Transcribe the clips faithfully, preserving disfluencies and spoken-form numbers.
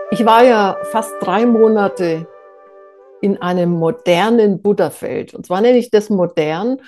Ich war ja fast drei Monate in einem modernen Buddha-Feld. Und zwar nenne ich das modern,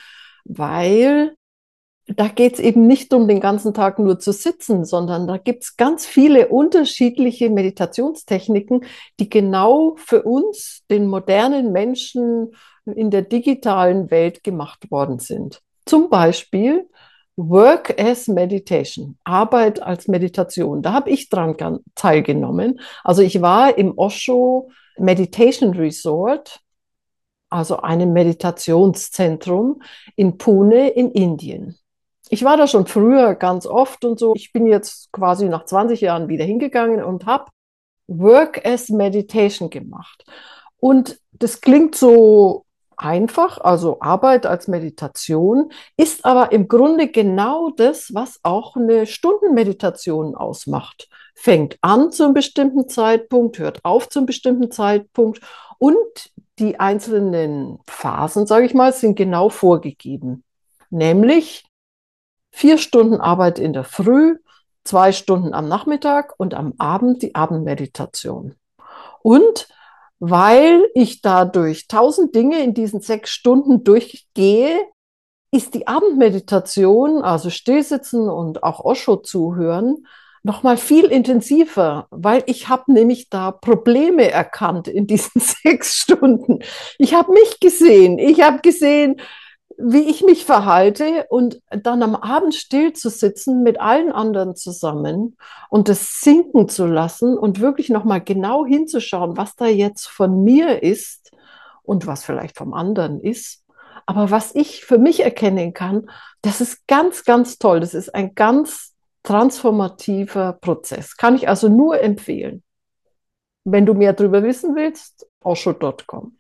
weil da geht es eben nicht um den ganzen Tag nur zu sitzen, sondern da gibt es ganz viele unterschiedliche Meditationstechniken, die genau für uns, den modernen Menschen in der digitalen Welt gemacht worden sind. Zum Beispiel Work as Meditation, Arbeit als Meditation. Da habe ich dran teilgenommen. Also ich war im Osho Meditation Resort, also einem Meditationszentrum in Pune in Indien. Ich war da schon früher ganz oft und so. Ich bin jetzt quasi nach zwanzig Jahren wieder hingegangen und habe Work as Meditation gemacht. Und das klingt so einfach, also Arbeit als Meditation, ist aber im Grunde genau das, was auch eine Stundenmeditation ausmacht. Fängt an zu einem bestimmten Zeitpunkt, hört auf zu einem bestimmten Zeitpunkt und die einzelnen Phasen, sage ich mal, sind genau vorgegeben. Nämlich vier Stunden Arbeit in der Früh, zwei Stunden am Nachmittag und am Abend die Abendmeditation. Und weil ich dadurch tausend Dinge in diesen sechs Stunden durchgehe, ist die Abendmeditation, also Stillsitzen und auch Osho zuhören, noch mal viel intensiver, weil ich habe nämlich da Probleme erkannt in diesen sechs Stunden. Ich habe mich gesehen, ich habe gesehen, wie ich mich verhalte und dann am Abend still zu sitzen mit allen anderen zusammen und das sinken zu lassen und wirklich noch mal genau hinzuschauen, was da jetzt von mir ist und was vielleicht vom anderen ist. Aber was ich für mich erkennen kann, das ist ganz, ganz toll. Das ist ein ganz transformativer Prozess. Kann ich also nur empfehlen. Wenn du mehr darüber wissen willst, osho Punkt com.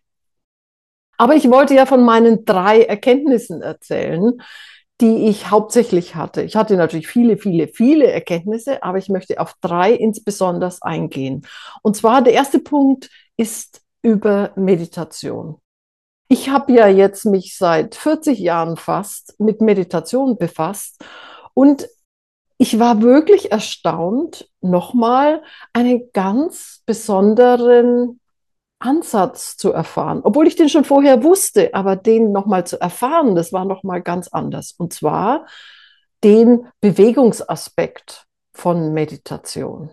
Aber ich wollte ja von meinen drei Erkenntnissen erzählen, die ich hauptsächlich hatte. Ich hatte natürlich viele, viele, viele Erkenntnisse, aber ich möchte auf drei insbesondere eingehen. Und zwar der erste Punkt ist über Meditation. Ich habe ja jetzt mich seit vierzig Jahren fast mit Meditation befasst und ich war wirklich erstaunt, nochmal einen ganz besonderen Ansatz zu erfahren, obwohl ich den schon vorher wusste, aber den nochmal zu erfahren, das war nochmal ganz anders. Und zwar den Bewegungsaspekt von Meditation.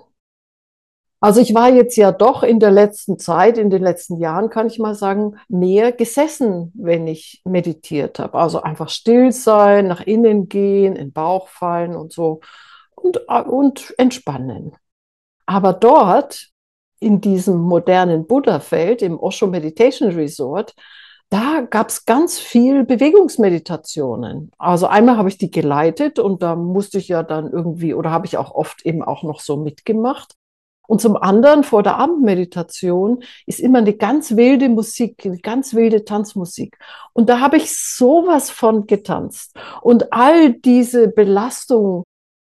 Also ich war jetzt ja doch in der letzten Zeit, in den letzten Jahren, kann ich mal sagen, mehr gesessen, wenn ich meditiert habe. Also einfach still sein, nach innen gehen, in den Bauch fallen und so und, und entspannen. Aber dort, in diesem modernen Buddha-Feld, im Osho Meditation Resort, da gab es ganz viel Bewegungsmeditationen. Also einmal habe ich die geleitet und da musste ich ja dann irgendwie, oder habe ich auch oft eben auch noch so mitgemacht. Und zum anderen vor der Abendmeditation ist immer eine ganz wilde Musik, eine ganz wilde Tanzmusik. Und da habe ich sowas von getanzt. Und all diese Belastung,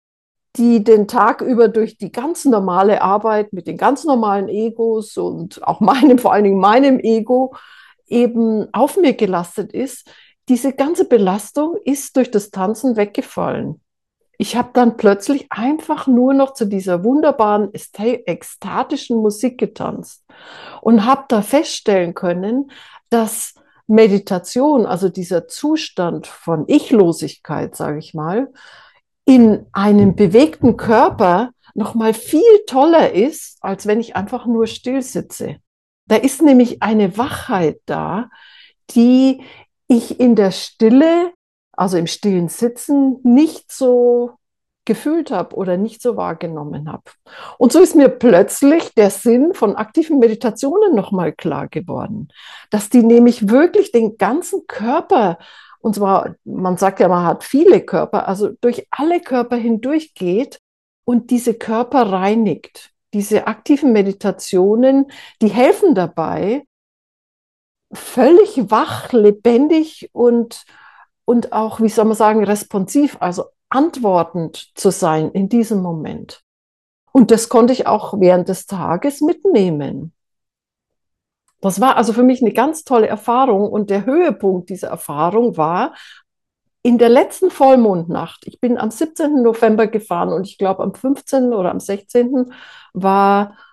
die den Tag über durch die ganz normale Arbeit mit den ganz normalen Egos und auch meinem, vor allen Dingen meinem Ego, eben auf mir gelastet ist, diese ganze Belastung ist durch das Tanzen weggefallen. Ich habe dann plötzlich einfach nur noch zu dieser wunderbaren, ekstatischen Musik getanzt und habe da feststellen können, dass Meditation, also dieser Zustand von Ichlosigkeit, sage ich mal, in einem bewegten Körper noch mal viel toller ist, als wenn ich einfach nur still sitze. Da ist nämlich eine Wachheit da, die ich in der Stille, also im stillen Sitzen, nicht so gefühlt habe oder nicht so wahrgenommen habe. Und so ist mir plötzlich der Sinn von aktiven Meditationen nochmal klar geworden, dass die nämlich wirklich den ganzen Körper, und zwar, man sagt ja, man hat viele Körper, also durch alle Körper hindurch geht und diese Körper reinigt. Diese aktiven Meditationen, die helfen dabei, völlig wach, lebendig und, und auch, wie soll man sagen, responsiv, also antwortend zu sein in diesem Moment. Und das konnte ich auch während des Tages mitnehmen. Das war also für mich eine ganz tolle Erfahrung und der Höhepunkt dieser Erfahrung war in der letzten Vollmondnacht. Ich bin am siebzehnten November gefahren und ich glaube am fünfzehnten oder am sechzehnten war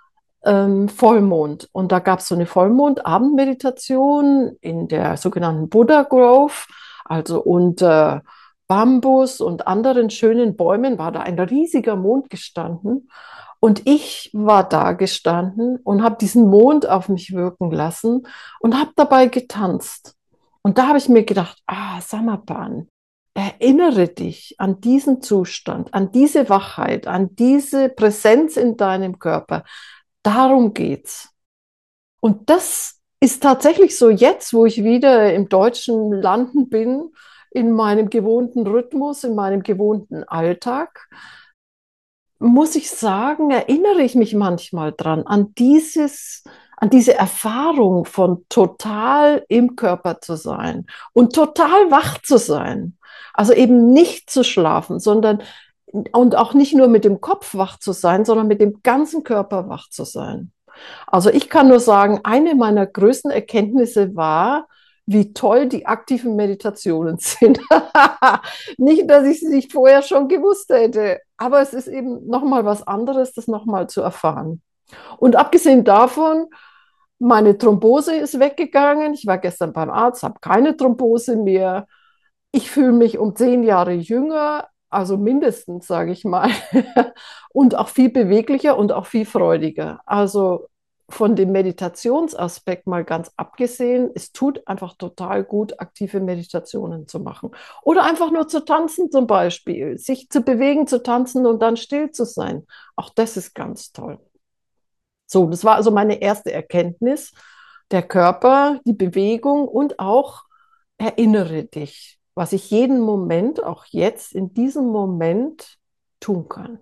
ähm, Vollmond. Und da gab es so eine Vollmond-Abendmeditation in der sogenannten Buddha Grove, also unter Bambus und anderen schönen Bäumen war da ein riesiger Mond gestanden. Und ich war da gestanden und habe diesen Mond auf mich wirken lassen und habe dabei getanzt. Und da habe ich mir gedacht, ah, Samapan, erinnere dich an diesen Zustand, an diese Wachheit, an diese Präsenz in deinem Körper. Darum geht's. Und das ist tatsächlich so jetzt, wo ich wieder im deutschen Landen bin, in meinem gewohnten Rhythmus, in meinem gewohnten Alltag, muss ich sagen, erinnere ich mich manchmal dran, an dieses, an diese Erfahrung von total im Körper zu sein und total wach zu sein. Also eben nicht zu schlafen, sondern und auch nicht nur mit dem Kopf wach zu sein, sondern mit dem ganzen Körper wach zu sein. Also ich kann nur sagen, eine meiner größten Erkenntnisse war, wie toll die aktiven Meditationen sind. Nicht, dass ich es nicht vorher schon gewusst hätte, aber es ist eben nochmal was anderes, das nochmal zu erfahren. Und abgesehen davon, meine Thrombose ist weggegangen. Ich war gestern beim Arzt, habe keine Thrombose mehr. Ich fühle mich um zehn Jahre jünger, also mindestens, sage ich mal, und auch viel beweglicher und auch viel freudiger. Also von dem Meditationsaspekt mal ganz abgesehen, es tut einfach total gut, aktive Meditationen zu machen. Oder einfach nur zu tanzen zum Beispiel, sich zu bewegen, zu tanzen und dann still zu sein. Auch das ist ganz toll. So, das war also meine erste Erkenntnis. Der Körper, die Bewegung und auch erinnere dich, was ich jeden Moment, auch jetzt in diesem Moment tun kann.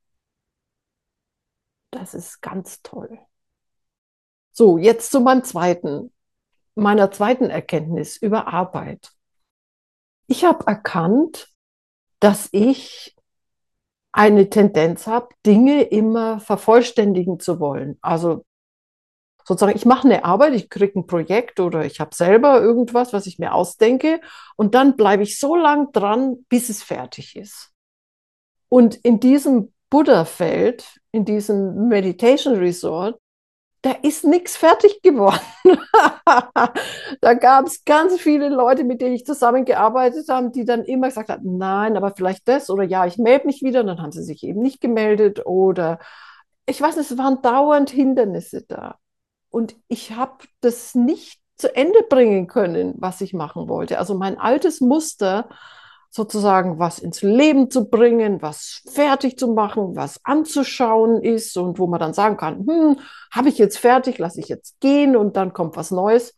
Das ist ganz toll. So, jetzt zu meinem zweiten, meiner zweiten Erkenntnis über Arbeit. Ich habe erkannt, dass ich eine Tendenz habe, Dinge immer vervollständigen zu wollen. Also sozusagen, ich mache eine Arbeit, ich kriege ein Projekt oder ich habe selber irgendwas, was ich mir ausdenke und dann bleibe ich so lang dran, bis es fertig ist. Und in diesem Buddha-Feld, in diesem Meditation Resort, da ist nichts fertig geworden. Da gab es ganz viele Leute, mit denen ich zusammengearbeitet habe, die dann immer gesagt haben, nein, aber vielleicht das oder ja, ich melde mich wieder. Und dann haben sie sich eben nicht gemeldet oder ich weiß nicht, es waren dauernd Hindernisse da. Und ich habe das nicht zu Ende bringen können, was ich machen wollte. Also mein altes Muster, sozusagen was ins Leben zu bringen, was fertig zu machen, was anzuschauen ist und wo man dann sagen kann, hm, habe ich jetzt fertig, lasse ich jetzt gehen und dann kommt was Neues,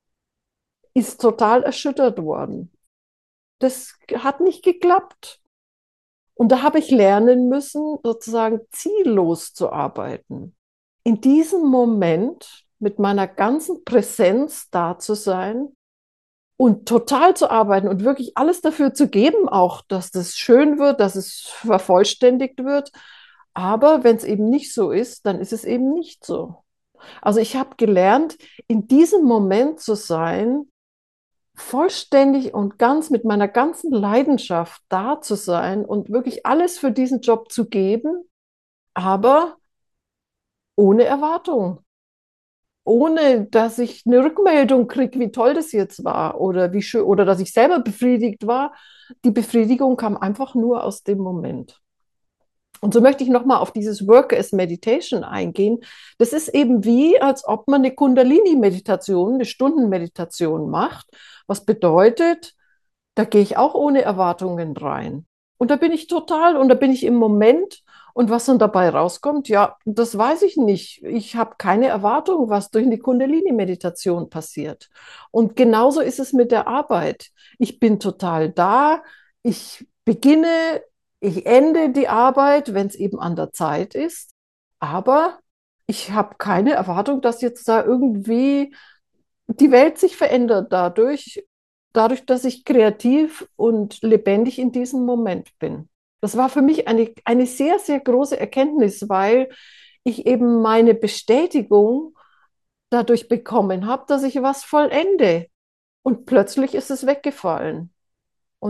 ist total erschüttert worden. Das hat nicht geklappt. Und da habe ich lernen müssen, sozusagen ziellos zu arbeiten. In diesem Moment mit meiner ganzen Präsenz da zu sein und total zu arbeiten und wirklich alles dafür zu geben, auch dass das schön wird, dass es vervollständigt wird. Aber wenn es eben nicht so ist, dann ist es eben nicht so. Also ich habe gelernt, in diesem Moment zu sein, vollständig und ganz mit meiner ganzen Leidenschaft da zu sein und wirklich alles für diesen Job zu geben, aber ohne Erwartung. Ohne dass ich eine Rückmeldung kriege, wie toll das jetzt war oder wie schön oder dass ich selber befriedigt war. Die Befriedigung kam einfach nur aus dem Moment. Und so möchte ich nochmal auf dieses Work as Meditation eingehen. Das ist eben wie, als ob man eine Kundalini-Meditation, eine Stundenmeditation macht, was bedeutet, da gehe ich auch ohne Erwartungen rein. Und da bin ich total und da bin ich im Moment. Und was dann dabei rauskommt, ja, das weiß ich nicht. Ich habe keine Erwartung, was durch eine Kundalini-Meditation passiert. Und genauso ist es mit der Arbeit. Ich bin total da. Ich beginne, ich ende die Arbeit, wenn es eben an der Zeit ist. Aber ich habe keine Erwartung, dass jetzt da irgendwie die Welt sich verändert dadurch, dadurch, dass ich kreativ und lebendig in diesem Moment bin. Das war für mich eine, eine sehr, sehr große Erkenntnis, weil ich eben meine Bestätigung dadurch bekommen habe, dass ich was vollende. Und plötzlich ist es weggefallen. Und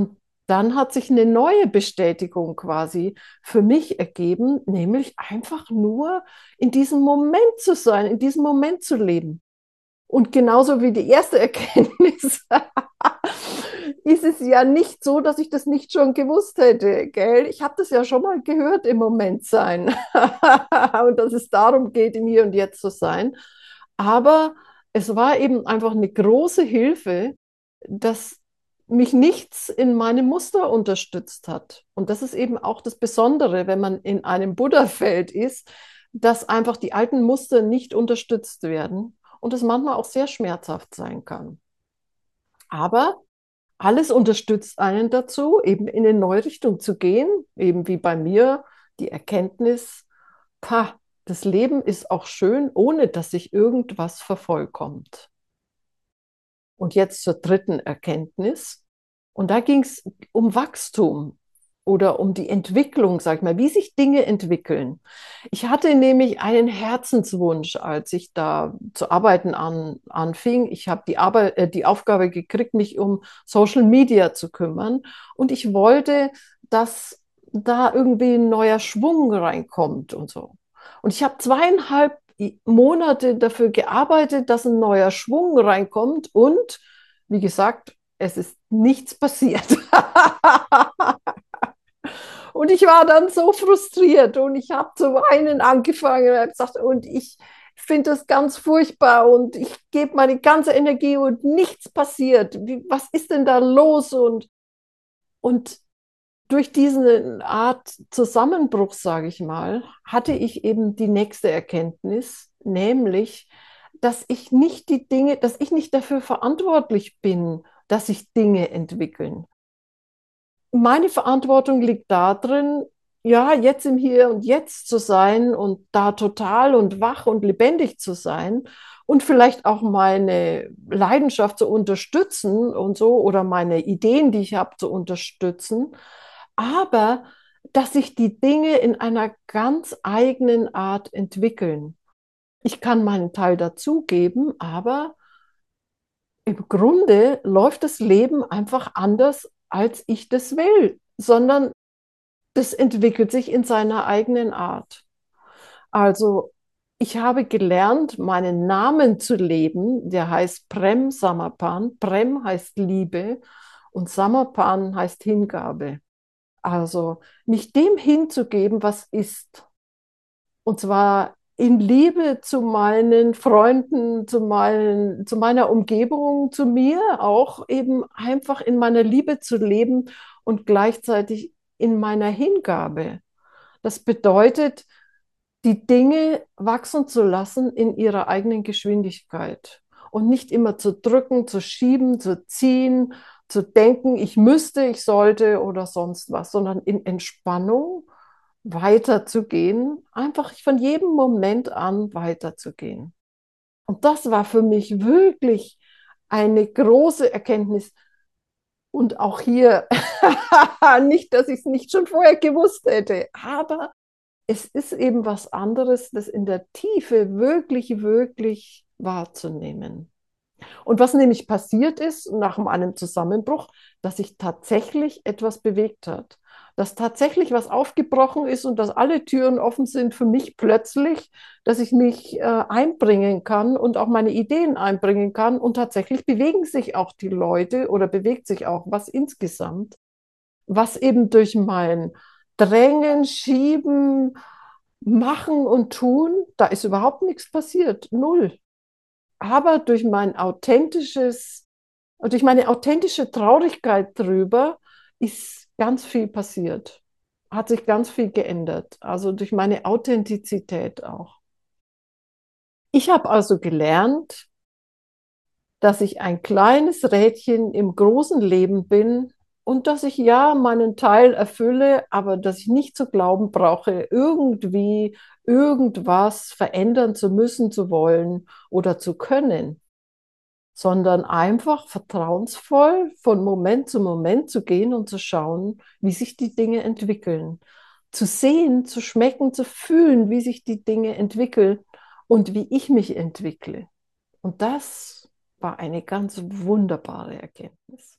dann hat sich eine neue Bestätigung quasi für mich ergeben, nämlich einfach nur in diesem Moment zu sein, in diesem Moment zu leben. Und genauso wie die erste Erkenntnis ist es ja nicht so, dass ich das nicht schon gewusst hätte, gell? Ich habe das ja schon mal gehört, im Moment sein. Und dass es darum geht, im Hier und Jetzt zu sein. Aber es war eben einfach eine große Hilfe, dass mich nichts in meinem Muster unterstützt hat. Und das ist eben auch das Besondere, wenn man in einem Buddha-Feld ist, dass einfach die alten Muster nicht unterstützt werden und es manchmal auch sehr schmerzhaft sein kann. Aber alles unterstützt einen dazu, eben in eine neue Richtung zu gehen, eben wie bei mir die Erkenntnis, pa, das Leben ist auch schön, ohne dass sich irgendwas vervollkommt. Und jetzt zur dritten Erkenntnis. Und da ging es um Wachstum oder um die Entwicklung, sag ich mal, wie sich Dinge entwickeln. Ich hatte nämlich einen Herzenswunsch, als ich da zu arbeiten an, anfing. Ich habe die, Arbeit, äh, die Aufgabe gekriegt, mich um Social Media zu kümmern. Und ich wollte, dass da irgendwie ein neuer Schwung reinkommt und so. Und ich habe zweieinhalb Monate dafür gearbeitet, dass ein neuer Schwung reinkommt. Und wie gesagt, es ist nichts passiert. Und ich war dann so frustriert und ich habe zu weinen angefangen und habe gesagt, und ich finde das ganz furchtbar und ich gebe meine ganze Energie und nichts passiert. Wie, was ist denn da los? Und, und durch diese Art Zusammenbruch, sage ich mal, hatte ich eben die nächste Erkenntnis, nämlich, dass ich nicht die Dinge, dass ich nicht dafür verantwortlich bin, dass sich Dinge entwickeln. Meine Verantwortung liegt darin, ja, jetzt im Hier und Jetzt zu sein und da total und wach und lebendig zu sein und vielleicht auch meine Leidenschaft zu unterstützen und so oder meine Ideen, die ich habe, zu unterstützen, aber dass sich die Dinge in einer ganz eigenen Art entwickeln. Ich kann meinen Teil dazugeben, aber im Grunde läuft das Leben einfach anders, als ich das will, sondern das entwickelt sich in seiner eigenen Art. Also ich habe gelernt, meinen Namen zu leben, der heißt Prem Samarpan. Prem heißt Liebe und Samarpan heißt Hingabe. Also mich dem hinzugeben, was ist. Und zwar in Liebe zu meinen Freunden, zu, meinen, zu meiner Umgebung, zu mir, auch eben einfach in meiner Liebe zu leben und gleichzeitig in meiner Hingabe. Das bedeutet, die Dinge wachsen zu lassen in ihrer eigenen Geschwindigkeit und nicht immer zu drücken, zu schieben, zu ziehen, zu denken, ich müsste, ich sollte oder sonst was, sondern in Entspannung weiterzugehen, einfach von jedem Moment an weiterzugehen. Und das war für mich wirklich eine große Erkenntnis. Und auch hier, nicht, dass ich es nicht schon vorher gewusst hätte, aber es ist eben was anderes, das in der Tiefe wirklich, wirklich wahrzunehmen. Und was nämlich passiert ist nach meinem Zusammenbruch, dass sich tatsächlich etwas bewegt hat. Dass tatsächlich was aufgebrochen ist und dass alle Türen offen sind für mich plötzlich, dass ich mich äh, einbringen kann und auch meine Ideen einbringen kann. Und tatsächlich bewegen sich auch die Leute oder bewegt sich auch was insgesamt, was eben durch mein Drängen, Schieben, Machen und Tun, da ist überhaupt nichts passiert. Null. Aber durch mein authentisches, durch meine authentische Traurigkeit drüber ist ganz viel passiert. Hat sich ganz viel geändert. Also durch meine Authentizität auch. Ich habe also gelernt, dass ich ein kleines Rädchen im großen Leben bin und dass ich ja meinen Teil erfülle, aber dass ich nicht zu glauben brauche, irgendwie irgendwas verändern zu müssen, zu wollen oder zu können, sondern einfach vertrauensvoll von Moment zu Moment zu gehen und zu schauen, wie sich die Dinge entwickeln. Zu sehen, zu schmecken, zu fühlen, wie sich die Dinge entwickeln und wie ich mich entwickle. Und das war eine ganz wunderbare Erkenntnis.